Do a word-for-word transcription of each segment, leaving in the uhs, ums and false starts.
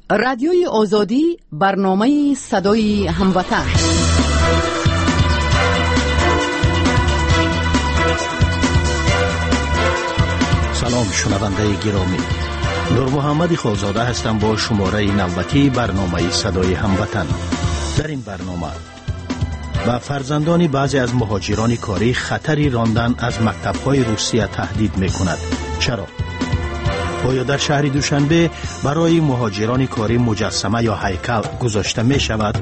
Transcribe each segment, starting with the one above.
رادیوی آزادی، برنامه صدای هموطن. سلام شنونده گرامی، نور محمد خالزاده هستم با شماره نوتی برنامه صدای هموطن. در این برنامه با فرزندان بعضی از مهاجران کاری خطری راندن از مکتب‌های روسیه تهدید می‌کند. چرا؟ آیا در شهر دوشنبه برای مهاجران کاری مجسمه یا هیکل گذاشته می شود؟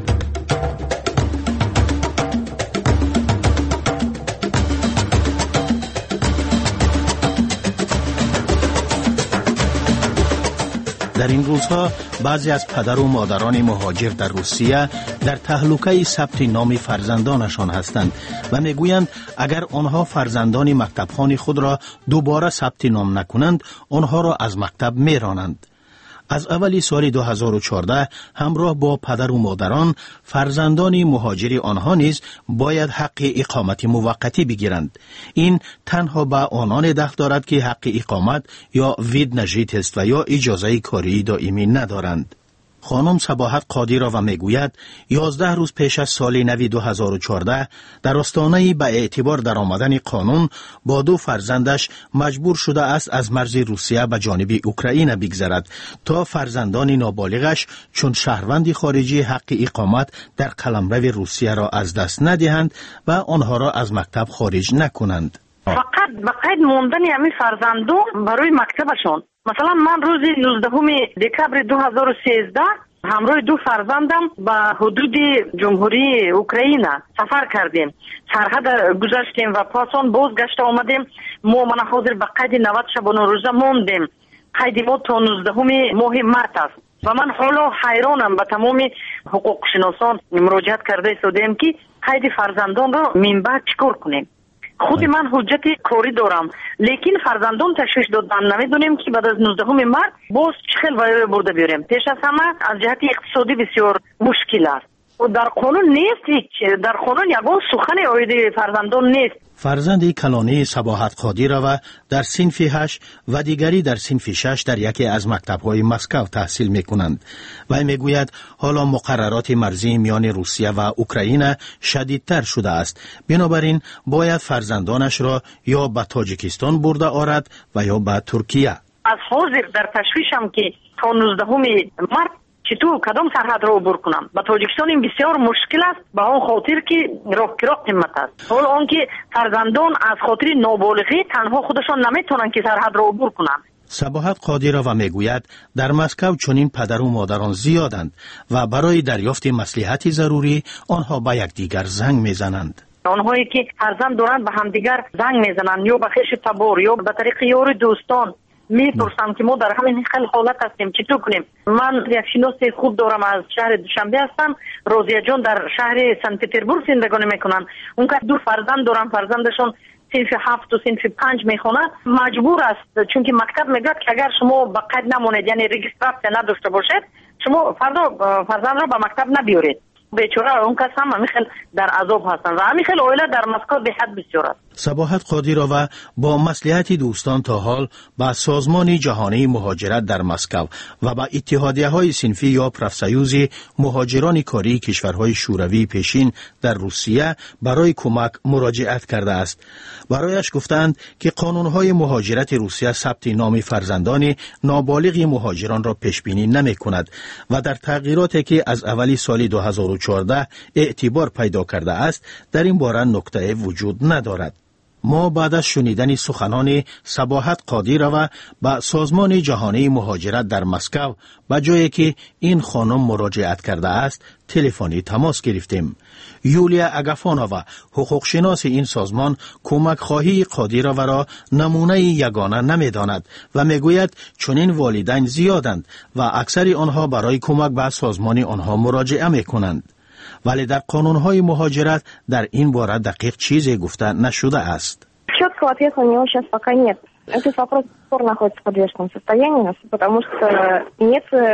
در این روزها بعضی از پدر و مادران مهاجر در روسیه در تهلکه ثبت نام فرزندانشان هستند و میگویند اگر آنها فرزندان مکتبخوان خود را دوباره ثبت نام نکنند آنها را از مکتب میرانند. از اولی سال دو هزار و چهارده همراه با پدر و مادران فرزندان مهاجری آنها نیز باید حق اقامت موقتی بگیرند. این تنها به آنان دخل دارد که حق اقامت یا وید نژیت است و یا اجازه کاری دائمی ندارند. خانم صباحت قادیرова میگوید یازده روز پیش از سال نو دو هزار و چهارده در آستانه به اعتبار در آمدن قانون با دو فرزندش مجبور شده است از مرز روسیه به جانب اوکراین بگذرد تا فرزندان نابالغش چون شهروند خارجی حق اقامت در قلمرو روسیه را از دست ندهند و آنها را از مکتب خارج نکنند. فقط به قید موندن همین فرزندان برای مکتبشون. مثلا من روز نوزدهم دکبر دو هزار و سیزده همراه دو فرزندم به حدود جمهوری اوکراین سفر کردیم. سرحد گذشتیم و پاسان بازگشت آمدیم. ما من حاضر به قید نود شبانه روزه موندیم. قید ما تا نوزدهم ماه مارس است و من حالا حیرانم. به تمام حقوق شناسان مراجعت کرده ایستادیم که قید فرزندان را من بعد چیکار کنیم. خود من حجت کاری دارم لیکن فرزندان تشویش دادن نمیدونیم که بعد از نوزدهم مارس باز چه خیلی وایه برده بیاریم. پیش از همه از جهت اقتصادی بسیار مشکل است و در قانون نیست، در قانون یگان سخن آید فرزندان نیست. فرزند کلانی صباحت قادیرova در صنف هشت و دیگری در صنف شش در یکی از مکتب‌های مسکو تحصیل می‌کنند و میگوید حالا مقررات مرزی میان روسیه و اوکراین شدیدتر شده است، بنابراین باید فرزندانش را یا به تاجیکستان برده آرد و یا به ترکیه. از حاضر در تشویشم که تا نوزدهم مارس چطور کدام سرحد را عبور کنم. با تاجیکستان این بسیار مشکل است به آن خاطر که راه کرا قیمت است. حالا آنکه فرزندان از خاطر نابالغی تنها خودشان نمیتونن که سرحد را عبور کنند. صباحت قادیرova میگوید در مسکو چنین پدر و مادران زیادند و برای دریافت مصلحت ضروری آنها به یکدیگر زنگ میزنند. آنهایی که فرزند دارند به همدیگر زنگ میزنند یا به خویش تبار یا به طریق یار دوستان میپرسم که ما در همین خیلی حالت هستیم چطور کنیم. من یک شناس خوب دارم از شهر دوشنبه هستم. روزیه جان در شهر سن پتربورگ زندگانی میکنن. اون که دو فرزند دارن، فرزندشون صنف هفت و صنف پنج میخونه. مجبور است چون که مکتب میگه که اگر شما به قید نمونید یعنی رجیستراسیون نداشته باشید شما فردا فرزند را به مکتب نبیارید. بیچاره اون کس هم همیخیل در عذاب هستن و همیخیل اویله در مسکو به حد بسیار است. صباحت قادیرova با مصلحت دوستان تا حال با سازمان جهانی مهاجرت در مسکو و با اتحادیه‌های صنفی یا پرافسایوز مهاجران کاری کشورهای شوروی پیشین در روسیه برای کمک مراجعت کرده است. برایش گفتند که قانون‌های مهاجرت روسیه ثبت نام فرزندان نابالغ مهاجران را پیش بینی نمی‌کند و در تغییراتی که از اولی سال دو هزار و چهارده اعتبار پیدا کرده است در این باره نکته وجود ندارد. ما بعد از شنیدن سخنان صباحت قادیرova با سازمان جهانی مهاجرت در مسکو به جایی که این خانم مراجعت کرده است تلفنی تماس گرفتیم. یولیا اگافانووا حقوق شناس این سازمان کمک خواهی قادیرova را نمونه یگانه نمیداند و میگوید چنین والدین زیادند و اکثر آنها برای کمک به سازمان آنها مراجعه میکنند. ولی در قانون‌های مهاجرت در این باره دقیق چیزی گفته نشده است. Четкого ответа у него сейчас пока нет. Этот вопрос до сих пор находится в подвешенном состоянии, потому что нет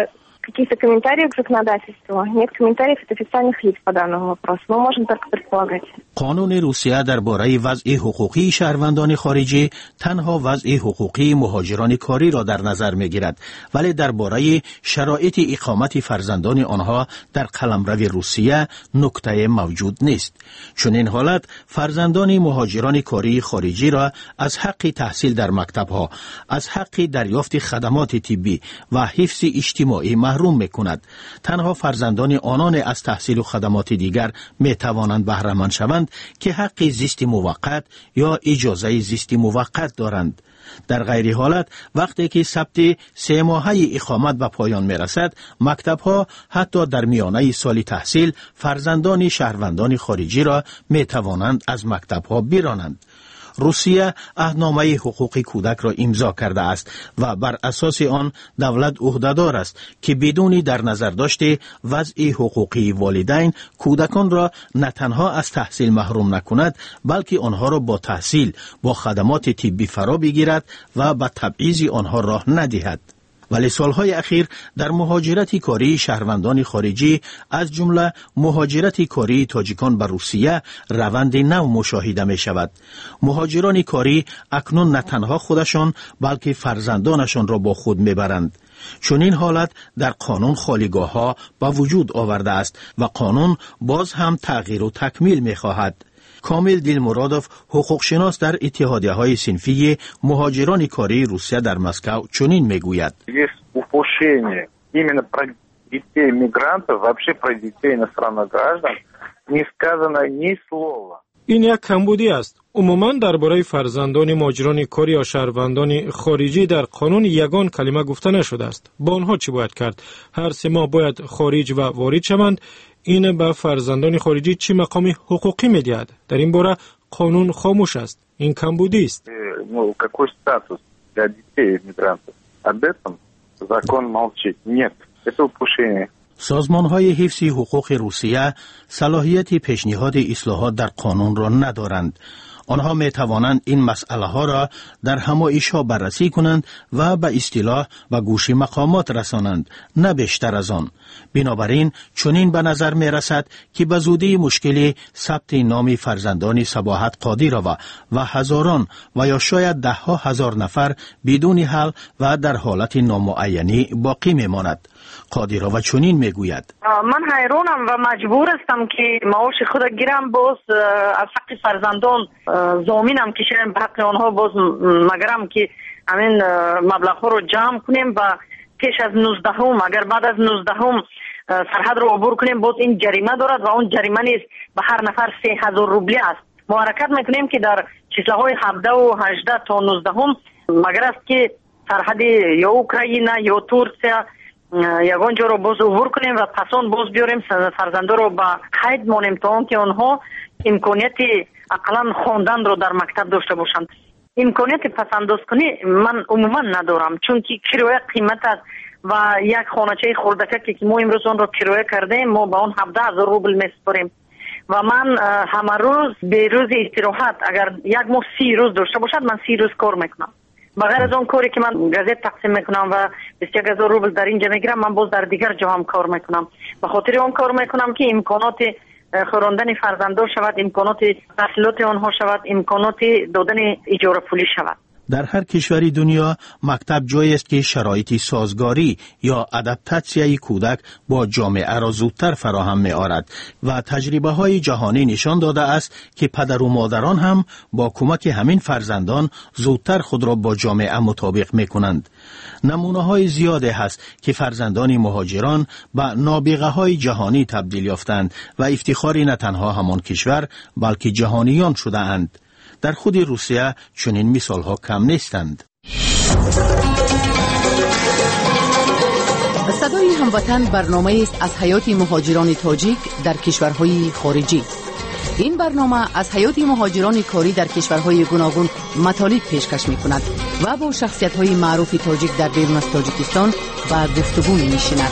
каких-то комментариев к законодательству. Нет комментариев от официальных лиц по данному вопросу. Мы можем только предполагать. قانون روسیه درباره وضع حقوقی شهروندان خارجی تنها وضع حقوقی مهاجران کاری را در نظر می‌گیرد، ولی درباره شرایط اقامت فرزندان آنها در قلمرو روسیه نکته موجود نیست. چون این حالت فرزندان مهاجران کاری خارجی را از حق تحصیل در مکتب‌ها، از حق دریافت خدمات طبی و حفظ اجتماعی محروم می‌کند. تنها فرزندان آنان از تحصیل و خدمات دیگر می‌توانند بهره مند شوند که حق زیست موقت یا اجازه زیست موقت دارند. در غیر حالت وقتی که ثبت سه ماهه اقامت به پایان می رسد، مکتب ها حتی در میانه سال تحصیل فرزندان شهروندان خارجی را می توانند از مکتب ها برانند. روسیه عهدنامه حقوق کودک را امضا کرده است و بر اساس آن دولت عهده‌دار است که بدون در نظر داشته وضع حقوقی والدین کودکان را نه تنها از تحصیل محروم نکند، بلکه آنها را با تحصیل با خدمات طبی فرا بگیرد و به تبعیض آنها راه ندهد. ولی سالهای اخیر در مهاجرت کاری شهروندان خارجی از جمله مهاجرت کاری تاجیکان به روسیه روند نو مشاهده می شود. مهاجران کاری اکنون نه تنها خودشان بلکه فرزندانشان را با خود می برند. چون این حالت در قانون خالیگاه ها با وجود آورده است و قانون باز هم تغییر و تکمیل می خواهد. کامل دیلمورادوف حقوقشناس در اتحادیه های صنفی مهاجران کاری روسیه در مسکو چنین میگوید: именно про детей мигрантов, вообще про детей иностранных граждан не сказано ни слова. این یک کمبودی است. عموما درباره فرزندان مهاجران کاری یا شهروندان خارجی در قانون یگان کلمه گفته نشده است. با آنها چی باید کرد؟ هر سه ماه باید خارج و وارد شوند. این به فرزندان خارجی چی مقام حقوقی می‌دهد؟ در این باره قانون خاموش است. این کمبودی است. Ну, какой статус для детей мигрантов? Об этом закон молчит. Нет. Это упущение. سازمان‌های حفظ حقوق روسیه صلاحیت پیشنهاد اصلاحات در قانون را ندارند. آنها می توانند این مسئله ها را در همایش‌ها بررسی کنند و به اصطلاح به گوش مقامات رسانند، نه بیشتر از آن. بنابراین چنین به نظر می رسد که به زودی مشکل ثبت نام فرزندان صباحت قادی را و, و هزاران و یا شاید ده ها هزار نفر بدون حل و در حالت نامعینی باقی می ماند. قادیرا و چنین میگوید: من حیرانم و مجبور هستم که معاش خود گیرم، باز از حق فرزندان ضامنم که شاید به حق آنها باز مگرم که همین مبلغ ها رو جمع کنیم و پیش از نوزدهم اگر بعد از نوزدهم سرحد رو عبور کنیم باز این جریمه دارد و اون جریمه نیست به هر نفر سه هزار روبلی است. ما حرکت میکنیم که در چیزهای هفده و هجده تا نوزدهم مگر است که سرحد یا اوکراین یا ترکیه یگان جا رو باز عبور کنیم و پسان باز بیاریم فرزنده رو به قید مانیم تا اون که آنها امکانیت اقلا خواندن رو در مکتب داشته باشند. امکانیت پسنداز کنی من عموما ندارم، چون که کرایه قیمت است و یک خانچه خردکه که ما امروز اون رو کرایه کردیم ما با اون هفده هزار روبل میسپاریم و من همه روز به روز استراحت اگر یک ماه سی روز داشته باشد من سی روز کار میکنم. بغیر از اون کاری که من گازت تقسیم میکنم و بیست و یک هزار روبل در اینجا میگیرم، من باز در دیگر جا هم کار میکنم. به خاطر اون کار میکنم که امکانات خوراندن فرزندان شود، امکانات تحصیلات آنها شود، امکانات دادن اجاره پولی شود. در هر کشوری دنیا مکتب جایی است که شرایط سازگاری یا ادپتاسیای کودک با جامعه را زودتر فراهم می آورد و تجربه های جهانی نشان داده است که پدر و مادران هم با کمک همین فرزندان زودتر خود را با جامعه مطابق می کنند. نمونه های زیاده هست که فرزندان مهاجران به نابغه های جهانی تبدیل یافتند و افتخاری نه تنها همان کشور بلکه جهانیان شده اند. در خود روسیه چنین مثال ها کم نیستند. صدای هموطن برنامه است از حیات مهاجران تاجیک در کشورهای خارجی. این برنامه از حیات مهاجران کاری در کشورهای گوناگون مطالب پیشکش می کند و با شخصیت های معروف تاجیک در بیرون از تاجیکستان و گفتگو می نشیند.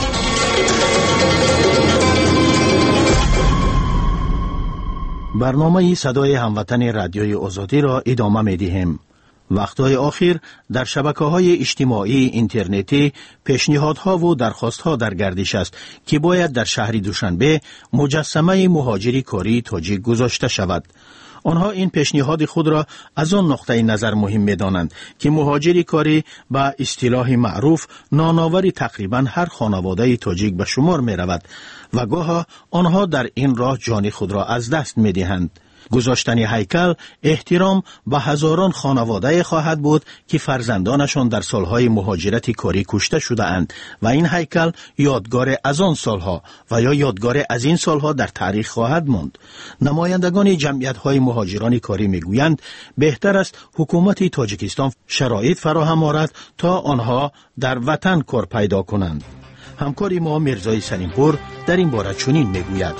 برنامه صدای هموطن رادیوی آزادی را ادامه می دهیم. وقتهای آخر در شبکه‌های اجتماعی اینترنتی پیشنهادها و درخواستها در گردش است که باید در شهر دوشنبه مجسمه مهاجری کاری تاجیک گذاشته شود. آنها این پیشنهاد خود را از آن نقطه نظر مهم می‌دانند که مهاجری کاری به اصطلاح معروف نانآور تقریباً هر خانواده تاجیک به شمار می‌رود و گاه آنها در این راه جان خود را از دست می‌دهند. گذاشتن هیکل احترام به هزاران خانواده خواهد بود که فرزندانشان در سالهای مهاجرت کاری کشته شده اند و این هیکل یادگار از آن سالها و یا یادگار از این سالها در تاریخ خواهد ماند. نمایندگان جمعیت‌های مهاجران کاری میگویند بهتر است حکومت تاجیکستان شرایط فراهم آورد تا آنها در وطن کار پیدا کنند. همکار ما میرزای سلیمپور در این باره چنین میگوید.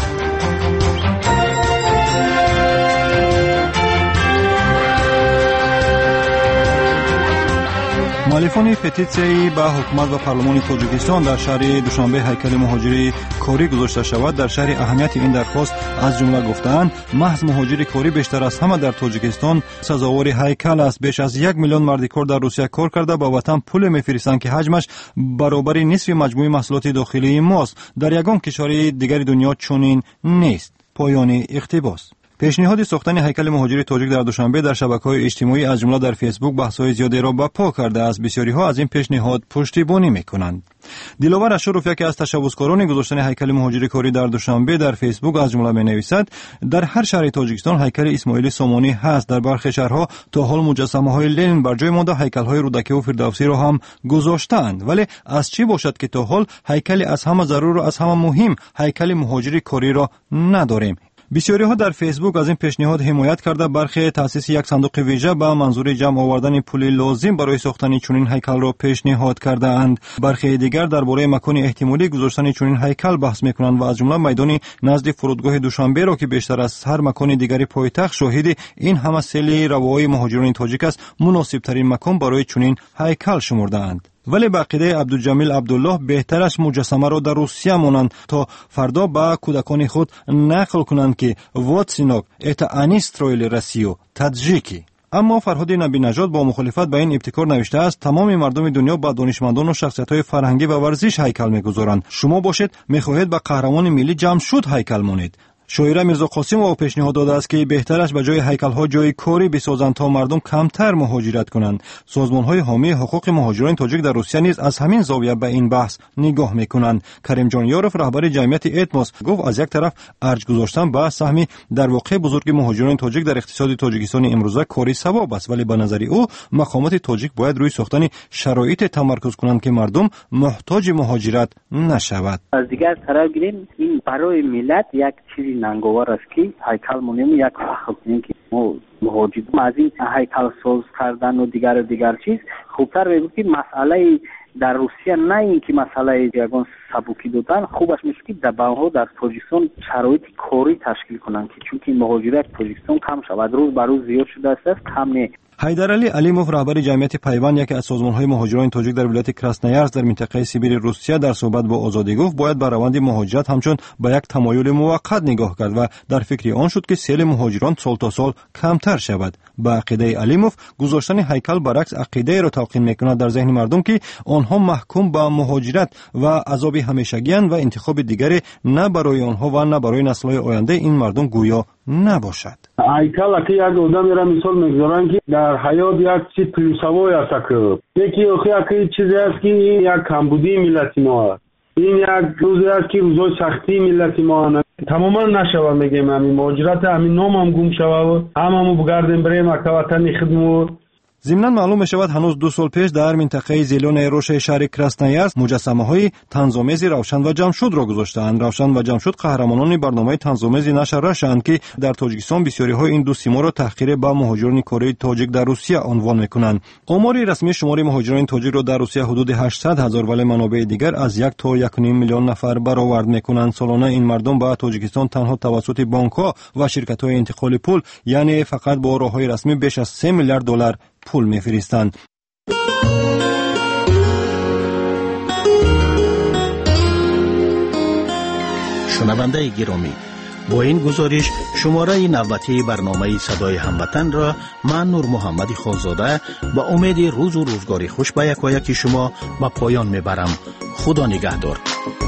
مؤلفان پتیسیایی به حکومت و پارلمان تاجیکستان در شهر دوشنبه هیکل مهاجری کاری گذاشته شود در شهر اهمیت این درخواست از جمله گفتند محض مهاجری کاری بیشتر از همه در تاجیکستان سزاوار هیکل است. بیش از یک میلیون مرد کار در روسیه کار کرده به وطن پول میفرستند که حجمش برابر نصف مجموع محصولات داخلی ماست. در یگان کشور دیگر دنیا چنین نیست. پایان اقتباس. پیشنهاد ساختن هیکل مهاجری تاجیک در دوشنبه در شبکه‌های اجتماعی از جمله در فیسبوک بحث‌های زیادی را برپا کرده است. بسیاری‌ها از این پیشنهاد پشتیبانی می‌کنند. دلاور اشرفی که از تشبثکاران گذاشتن هیکل مهاجری کاری در دوشنبه در فیسبوک از جمله می‌نویسد در هر شهر تاجیکستان هیکل اسماعیل سامانی هست. در برخی شهرها تا حال مجسمه‌های لنین بر جای مانده هیکل‌های رودکی و فردوسی را هم گذاشتند. ولی از چی باشد که تا حال هیکل از همه ضرور و از همه مهم هیکل مهاجری کاری را نداریم؟ بسیاری ها در فیسبوک از این پیشنهاد حمایت کرده برخی تأسیس یک صندوق ویژه به منظور جمع آوردن پول لازم برای ساختن چنین هیکل را پیشنهاد کرده اند. برخی دیگر درباره مکان احتمالی گذاشتن چنین هیکل بحث میکنند و از جمله میدان نزد فرودگاه دوشنبه را که بیشتر از هر مکان دیگری پایتخت شاهد این همه سیل رواهای مهاجران تاجیک است مناسب ترین مکان برای چنین هیکل شمرده اند. ولی به عقیده عبدالجمیل عبدالله بهتر است مجسمه را در روسیه مانند تا فردا به کودکان خود نقل کنند که وات سینوک ایتا انیسترویل رسیو تاجیکی. اما فرهاد نبی نژاد با مخالفت به این ابتکار نوشته است تمام مردم دنیا با دانشمندان و شخصیت‌های فرهنگی و ورزش هیکل می‌گذارند. شما باشید می‌خواهید به قهرمان ملی جمشید هیکل مانید. شاعر میرزا قاسم او پیشنهاد داده است که بهتر است به جای هیکل‌ها جای کاری بسازند تا مردم کمتر مهاجرت کنند. سازمان‌های حامی حقوق مهاجران تاجیک در روسیه نیز از همین زاویه به این بحث نگاه می‌کنند. کریم جان یاروف رهبر جمعیت اتموس گفت از یک طرف ارج گذاشتن به سهمی در واقع بزرگ مهاجران تاجیک در اقتصاد تاجیکستان امروزه کاری ثواب است، ولی به نظر او مقامات تاجیک باید روی ساختن شرایط تمرکز کنند که مردم محتاج مهاجرت نشود. از دیگر طرف گیریم این برای ملت یک چیزی ننگوار است که هیکل مونیم یک فخر کنیم که ما مهاجران از این هیکل ساز کردن و دیگر و دیگر چیز خوبتر میگوید که مسئله در روسیه نه این که مسئله یگان سبوکی دادن خوبش میشه که دباها در تاجیکستان شرایط کاری تشکیل کنند که چون که مهاجرت تاجیکستان کم شود روز بر روز زیاد شده است کم نه. حیدرعلی علیموف رهبر جمعیت پیوند یکی از سازمان‌های مهاجران تاجیک در ولایت کراسنویارسک در منطقه سیبیر روسیه در صحبت با آزادی گفت باید به روند مهاجرت همچون به یک تمایل موقت نگاه کرد و در فکر آن شد که سیل مهاجران سال تا سال کمتر شود. به عقیده علیموف گذاشتن هیکل برعکس عقیده را تلقین می‌کند در ذهن مردم که آنها محکوم به مهاجرت و عذاب همیشگی اند و انتخاب دیگری نه برای آنها و نه برای نسل‌های آینده این مردم گویا نباشد. هیکل که یک آدمی را مثال می‌گذارند که در حیات یک چیز پلوسوای است که یکی آخه چیزی است که یک کمبودی ملت ما است. این یک روزی است که روزای سختی ملت ما تماما نشود میگیم همین مهاجرت همین نام هم گم شود هممون بگردیم برای مکه وطن خدمت. ضمناً معلوم می‌شود هنوز دو سال پیش در منطقه زیلون روش شهر کراسنویارسک مجسمه‌های طنزآمیز روشن و جمشید را گذاشتند. روشن و جمشید قهرمانان برنامه طنزآمیز نشر رشند که در تاجیکستان بسیاری‌ها این دو سیما را تحقیر به مهاجران کره تاجیک در روسیه عنوان می‌کنند. آمار رسمی شمار مهاجران تاجیک را در روسیه حدود هشتصد هزار ولی منابع دیگر از یک تا یک و نیم میلیون نفر برآورد می‌کنند. سالانه این مردم به تاجیکستان تنها توسط بانک‌ها و شرکت‌های انتقال پول یعنی فقط با راه‌های رسمی بیش از سه میلیارد دلار پول می‌فرستند. شنونده گرامی، با این گزارش شماره نوبتی برنامه صدای هموطن را من نور محمد خانزاده با امید روز و روزگاری خوش به یک و یکی شما به پایان میبرم. خدا نگهدار.